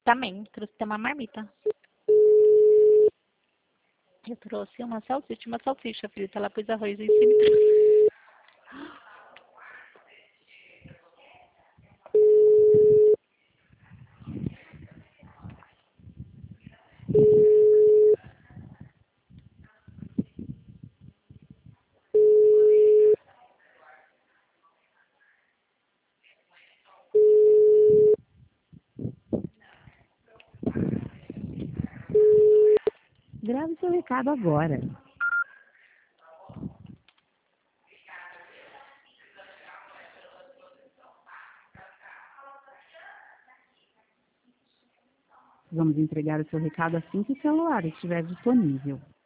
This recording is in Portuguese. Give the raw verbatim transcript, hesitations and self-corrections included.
Também, trouxe até uma marmita. Eu trouxe uma salsicha, uma salsicha frita. Ela pôs arroz em cima e trouxe. Grave seu recado agora. Vamos entregar o seu recado assim que o celular estiver disponível.